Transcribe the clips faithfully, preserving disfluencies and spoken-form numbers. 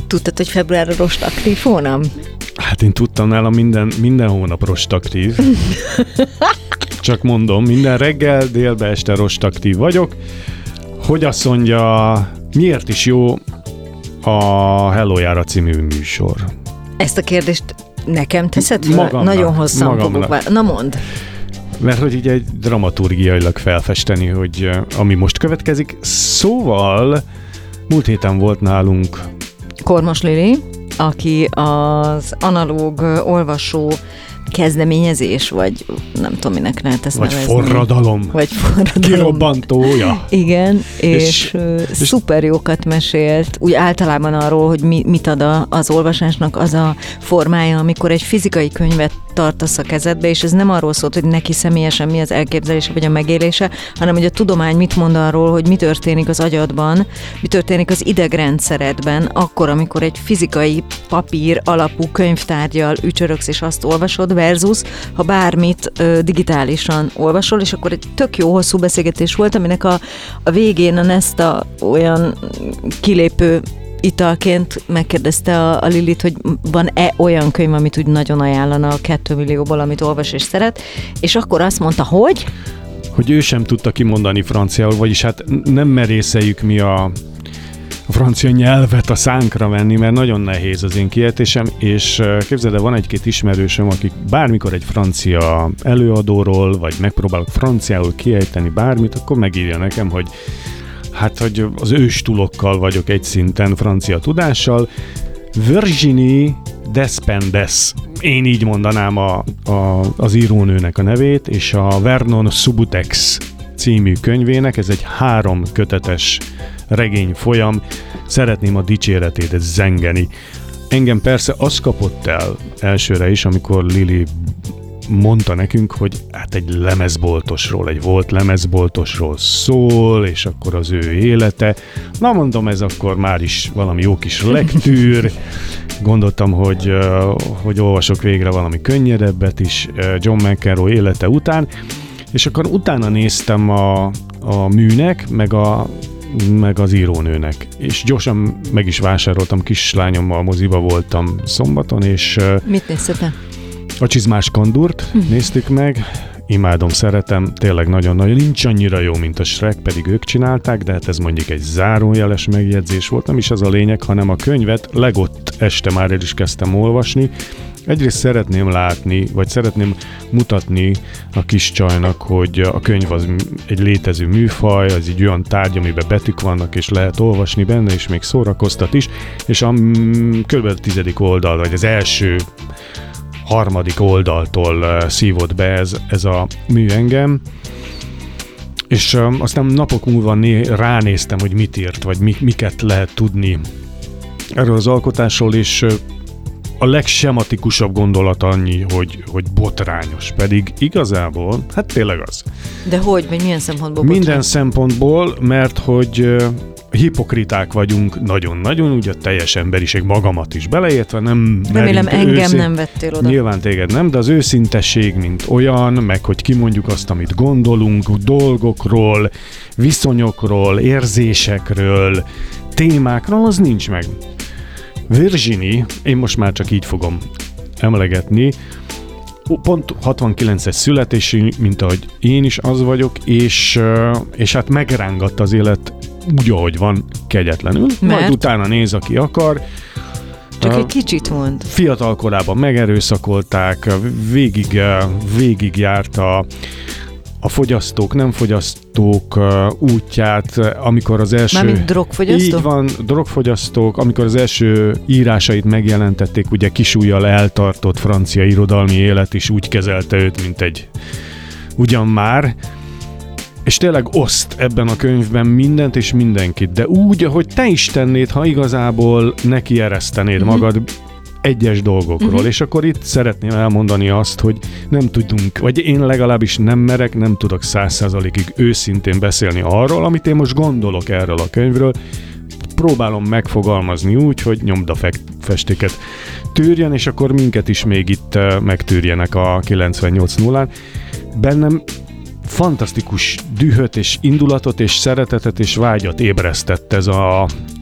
Tudtad, hogy február a rostaktív hónap? Hát én tudtam, nálam minden, minden hónap rostaktív. Csak mondom, minden reggel, délbe, este rostaktív vagyok. Hogy azt mondja, miért is jó a Hello Jára című műsor? Ezt a kérdést nekem teszed fel? Magamnak, Nagyon hosszan magamnak. fogok vár. Na mondd. Mert hogy így egy dramaturgiailag felfesteni, hogy ami most következik. Szóval múlt héten volt nálunk Kormos Lili, aki az analóg olvasó kezdeményezés, vagy nem tudom, minek lehet ezt vagy nevezni. Forradalom. Vagy forradalom. Kirobbantója. Igen, és, és, és szuper jókat mesélt, úgy általában arról, hogy mi, mit ad a, az olvasásnak az a formája, amikor egy fizikai könyvet tartasz a kezedbe, és ez nem arról szólt, hogy neki személyesen mi az elképzelése vagy a megélése, hanem hogy a tudomány mit mond arról, hogy mi történik az agyadban, mi történik az idegrendszeredben, akkor, amikor egy fizikai papír alapú könyvtárgyal ücsörögsz és azt olvasod, versus ha bármit ö, digitálisan olvasol, és akkor egy tök jó hosszú beszélgetés volt, aminek a, a végén a Nesta olyan kilépő italként megkérdezte a, a Lilit, hogy van-e olyan könyv, amit úgy nagyon ajánlana a kettő millióból, amit olvas és szeret, és akkor azt mondta, hogy? Hogy ő sem tudta kimondani franciául, vagyis hát nem merészeljük mi a a francia nyelvet a szánkra venni, mert nagyon nehéz az én kiejtésem, és képzeld el, van egy-két ismerősöm, akik bármikor egy francia előadóról, vagy megpróbálok franciául kiejteni bármit, akkor megírja nekem, hogy hát, hogy az őstulokkal vagyok egy szinten francia tudással. Virginie Despentes, én így mondanám a, a, az írónőnek a nevét, és a Vernon Subutex című könyvének, ez egy három kötetes regény folyam, szeretném a dicséretét zengeni. Engem persze az kapott el elsőre is, amikor Lili mondta nekünk, hogy hát egy lemezboltosról, egy volt lemezboltosról szól, és akkor az ő élete. Na mondom, ez akkor már is valami jó kis lektűr. Gondoltam, hogy, hogy olvasok végre valami könnyedebbet is John McEnroe élete után, és akkor utána néztem a, a műnek, meg a meg az írónőnek. És gyorsan meg is vásároltam, kislányommal a moziba voltam szombaton, és mit néztetek? A Csizmás Kandúrt uh-huh. néztük meg, imádom, szeretem, tényleg nagyon-nagyon, nincs annyira jó, mint a Shrek, pedig ők csinálták, de hát ez mondjuk egy zárójeles megjegyzés volt, nem is az a lényeg, hanem a könyvet legott este már el is kezdtem olvasni. Egyrészt szeretném látni, vagy szeretném mutatni a kis csajnak, hogy a könyv az egy létező műfaj, az egy olyan tárgy, amiben betűk vannak, és lehet olvasni benne, és még szórakoztat is, és a kb. tizedik oldal, vagy az első harmadik oldaltól szívott be ez, ez a mű engem, és um, aztán napok múlva né- ránéztem, hogy mit írt, vagy mi- miket lehet tudni erről az alkotásról, és uh, a legsematikusabb gondolat annyi, hogy, hogy botrányos, pedig igazából, hát tényleg az. De hogy, vagy milyen szempontból Minden botrányos? szempontból, mert hogy uh, hipokriták vagyunk nagyon-nagyon, ugye a teljes emberiség, magamat is beleértve, nem... Remélem engem őszint... nem vettél oda. Nyilván téged nem, de az őszintesség, mint olyan, meg hogy kimondjuk azt, amit gondolunk, dolgokról, viszonyokról, érzésekről, témákról, az nincs meg. Virginie, én most már csak így fogom emlegetni, pont hatvankilences születésű, mint ahogy én is az vagyok, és, és hát megrángatta az élet úgy, ahogy van, kegyetlenül. Mert? Majd utána néz, aki akar. Csak egy kicsit mond. Fiatal korában megerőszakolták, végig, végig járt a, a fogyasztók, nem fogyasztók útját, amikor az első... Mármint drogfogyasztók? Így van, drogfogyasztók, amikor az első írásait megjelentették, ugye kisújjal eltartott francia irodalmi élet is úgy kezelte őt, mint egy ugyan már, és tényleg oszt ebben a könyvben mindent és mindenkit, de úgy, ahogy te is tennéd, ha igazából neki eresztenéd uh-huh. magad egyes dolgokról, uh-huh. és akkor itt szeretném elmondani azt, hogy nem tudunk, vagy én legalábbis nem merek, nem tudok száz százalékig őszintén beszélni arról, amit én most gondolok erről a könyvről, próbálom megfogalmazni úgy, hogy nyomdafestéket tűrjen, és akkor minket is még itt megtűrjenek a kilencvennyolc nullán. Bennem fantasztikus dühöt és indulatot és szeretetet és vágyat ébresztett ez a,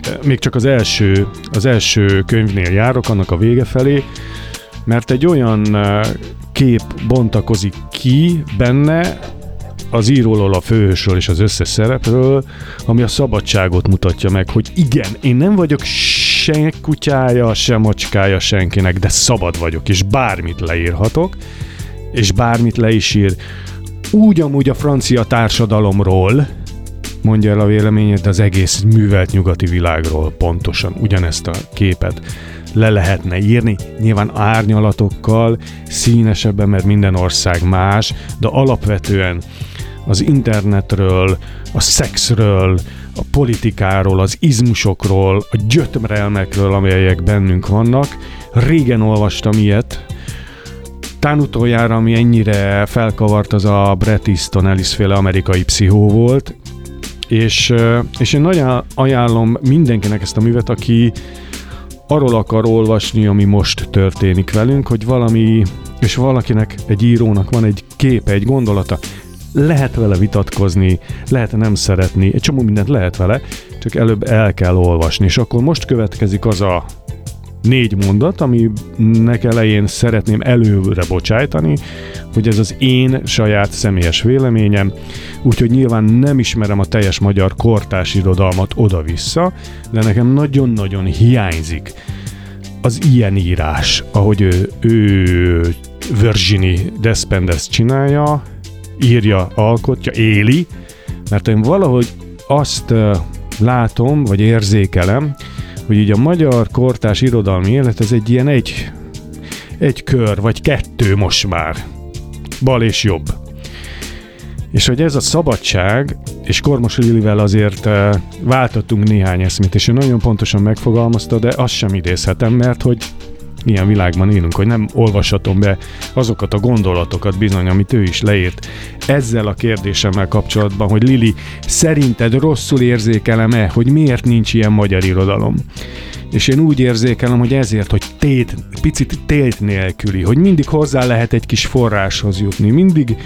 még csak az első, az első könyvnél járok, annak a vége felé, mert egy olyan kép bontakozik ki benne az íróról, a főhősről és az összes szerepről, ami a szabadságot mutatja meg, hogy igen, én nem vagyok se kutyája, se macskája senkinek, de szabad vagyok, és bármit leírhatok, és bármit le is ír. Úgy amúgy a francia társadalomról, mondja el a véleményed, de az egész művelt nyugati világról pontosan ugyanezt a képet le lehetne írni, nyilván árnyalatokkal, színesebben, mert minden ország más, de alapvetően az internetről, a szexről, a politikáról, az izmusokról, a gyötrelmekről, amelyek bennünk vannak. Régen olvastam ilyet, tán utoljára, ami ennyire felkavart, az a Bret Easton Ellis-féle amerikai pszichó volt, és, és én nagyon ajánlom mindenkinek ezt a művet, aki arról akar olvasni, ami most történik velünk, hogy valami, és valakinek, egy írónak van egy képe, egy gondolata, lehet vele vitatkozni, lehet nem szeretni, egy csomó mindent lehet vele, csak előbb el kell olvasni, és akkor most következik az a négy mondat, aminek elején szeretném előre bocsájtani, hogy ez az én saját személyes véleményem, úgyhogy nyilván nem ismerem a teljes magyar kortárs irodalmat oda-vissza, de nekem nagyon-nagyon hiányzik az ilyen írás, ahogy ő, ő Virginie Despentes csinálja, írja, alkotja, éli, mert én valahogy azt uh, látom, vagy érzékelem, hogy így a magyar kortárs irodalmi élet, ez egy ilyen egy, egy kör, vagy kettő most már. Bal és jobb. És hogy ez a szabadság, és Kormos Lilivel azért uh, váltottunk néhány eszmét, és ő nagyon pontosan megfogalmazta, de azt sem idézhetem, mert hogy ilyen világban élünk, hogy nem olvashatom be azokat a gondolatokat bizony, amit ő is leírt ezzel a kérdésemmel kapcsolatban, hogy Lili, szerinted rosszul érzékelem-e, hogy miért nincs ilyen magyar irodalom? És én úgy érzékelem, hogy ezért, hogy tét, picit tét nélküli, hogy mindig hozzá lehet egy kis forráshoz jutni, mindig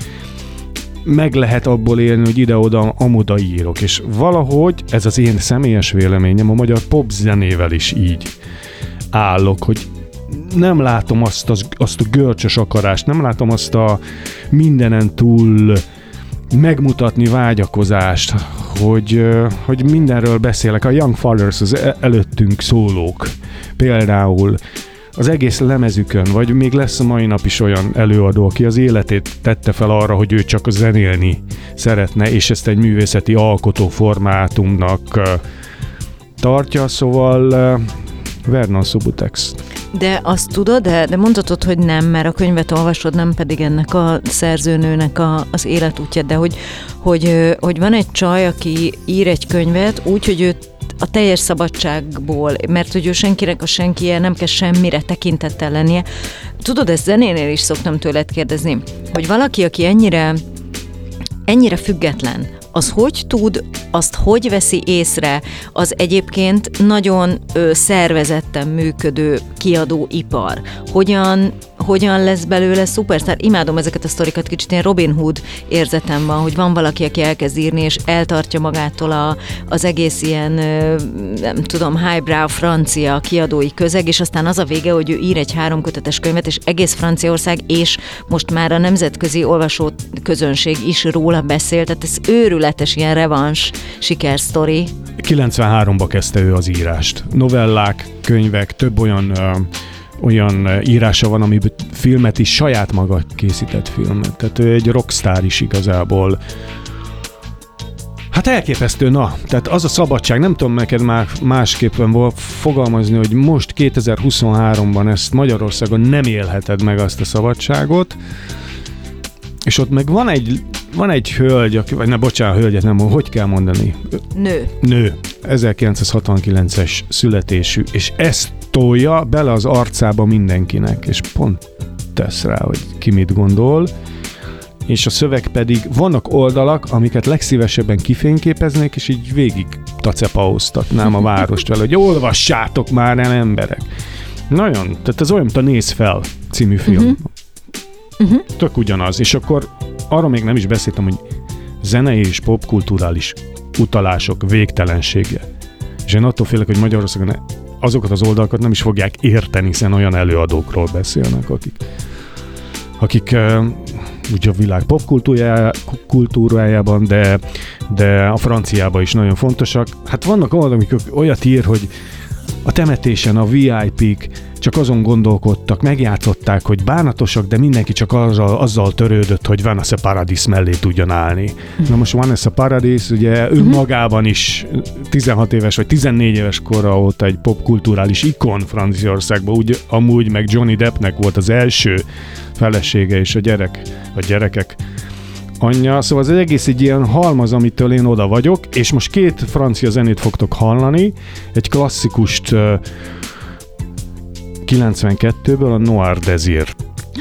meg lehet abból élni, hogy ide-oda, amoda írok, és valahogy, ez az én személyes véleményem, a magyar popzenével is így állok, hogy nem látom azt, az, azt a görcsös akarást, nem látom azt a mindenen túl megmutatni vágyakozást, hogy, hogy mindenről beszélek. A Young Fathers, az előttünk szólók például az egész lemezükön, vagy még lesz a mai nap is olyan előadó, aki az életét tette fel arra, hogy ő csak zenélni szeretne, és ezt egy művészeti alkotóformátumnak tartja, szóval Vernon Subutex. De azt tudod, de, de mondhatod, hogy nem, mert a könyvet olvasod, nem pedig ennek a szerzőnőnek a, az életútja, de hogy, hogy, hogy van egy csaj, aki ír egy könyvet úgy, hogy ő a teljes szabadságból, mert hogy ő senkinek a senkije, nem kell semmire tekintettel lennie. Tudod, ezt zenénél is szoktam tőled kérdezni, hogy valaki, aki ennyire, ennyire független, az hogy tud, azt hogy veszi észre az egyébként nagyon ö, szervezetten működő kiadóipar? Hogyan, hogyan lesz belőle szupersztár? Imádom ezeket a sztorikat, kicsit ilyen Robin Hood érzetem van, hogy van valaki, aki elkezd írni, és eltartja magától a, az egész ilyen, ö, nem tudom, highbrow francia kiadói közeg, és aztán az a vége, hogy ő ír egy háromkötetes könyvet, és egész Franciaország, és most már a nemzetközi olvasó közönség is róla beszél, tehát ez őrületes ilyen revans sikersztori. kilencvenháromba kezdte ő az írást. Novellák, könyvek, több olyan, ö, olyan írása van, amiben filmet is, saját maga készített filmet. Tehát ő egy rockstar is igazából. Hát elképesztő, na. Tehát az a szabadság, nem tudom neked már másképpen fogalmazni, hogy most kétezer-huszonháromban ezt Magyarországon nem élheted meg azt a szabadságot, és ott meg van egy, van egy hölgy, aki, vagy ne, bocsánat, hölgyet nem, hogy kell mondani? Nő. Nő. ezerkilencszázhatvankilences születésű, és ezt tolja bele az arcába mindenkinek, és pont tesz rá, hogy ki mit gondol, és a szöveg pedig, vannak oldalak, amiket legszívesebben kifényképeznék, és így végig tacepauztatnám a várost vele, hogy olvassátok már el, emberek. Nagyon, tehát ez olyan, mint a Nézz fel című film. Uh-huh. Uh-huh. Tök ugyanaz, és akkor arról még nem is beszéltem, hogy zenei és popkulturális utalások végtelensége. És én attól félek, hogy Magyarországon azokat az oldalakat nem is fogják érteni, hiszen olyan előadókról beszélnek, akik, akik uh, ugye a világ popkultúrájában, de, de a franciában is nagyon fontosak. Hát vannak oldalak, amikor olyat ír, hogy a temetésen a vé i pé-k csak azon gondolkodtak, megjátszották, hogy bánatosak, de mindenki csak azzal, azzal törődött, hogy Vanessa Paradis mellé tudjon állni. Na most Vanessa Paradis ugye önmagában is tizenhat éves vagy tizennégy éves korra óta egy popkulturális ikon Franciaországban, úgy amúgy meg Johnny Deppnek volt az első felesége és a gyerek, a gyerekek anyja, szóval az egész egy ilyen halmaz, amitől én oda vagyok, és most két francia zenét fogtok hallani, egy klasszikust kilencvenkettőből, a Noir Désir.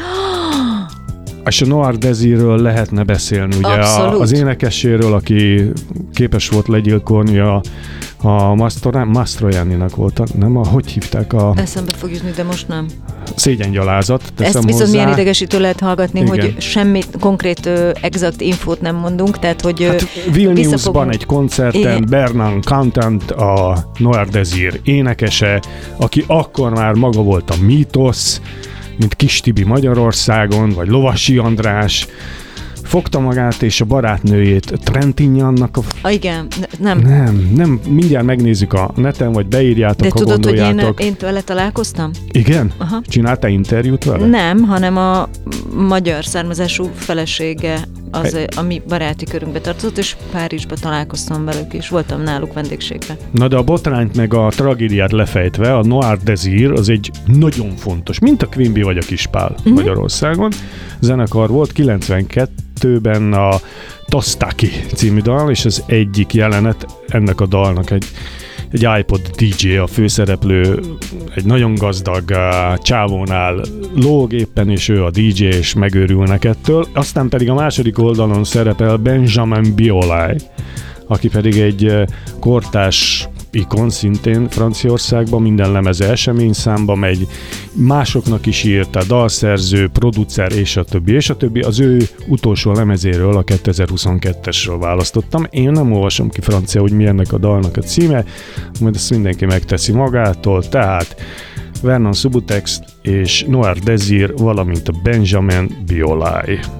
És a Noir Désirről lehetne beszélni, ugye a, az énekeséről, aki képes volt legyilkolni a, a Mastroianninak volt, nem a, hogy hívták a... Eszembe fog jutni, de most nem. Szégyengyalázat. Ezt viszont hozzá. Milyen idegesítő lehet hallgatni, Igen. Hogy semmi konkrét, ö, exakt infót nem mondunk, tehát hogy hát Vilniusban visszafogunk. egy koncerten Igen. Bernard Cantant, a Noir Désir énekese, aki akkor már maga volt a mítosz, mint Kis Tibi Magyarországon, vagy Lovasi András, fogta magát és a barátnőjét Trentinyannak a... Ah, igen, nem. Nem, nem, mindjárt megnézzük a neten, vagy beírjátok, De ha tudod, hogy gondoljátok. én, én tőle találkoztam? Igen? Aha. Csináltál interjút vele? Nem, hanem a magyar származású felesége az, Hey. ami baráti körünkbe tartozott, és Párizsba találkoztam velük, és voltam náluk vendégségben. Na de a botrányt meg a tragédiát lefejtve, a Noir Désir az egy nagyon fontos, mint a Queen Bee vagy a Kispál uh-huh. Magyarországon. Zenekar volt kilencvenkettőben a Tostaki című dal, és az egyik jelenet ennek a dalnak egy egy iPod dé dzsé, a főszereplő egy nagyon gazdag uh, csávónál lóg éppen, és ő a dé dzsé, és megőrülnek ettől. Aztán pedig a második oldalon szerepel Benjamin Biolay, aki pedig egy uh, kortárs ikon szintén Franciaországban, minden lemeze eseményszámba megy, másoknak is írt, a dalszerző, producer, és a többi, és a többi. Az ő utolsó lemezéről, a kétezer-huszonkettesről választottam. Én nem olvasom ki francia, hogy mi ennek a dalnak a címe, majd ezt mindenki megteszi magától, tehát Vernon Subutex és Noir Désir, valamint a Benjamin Biolay.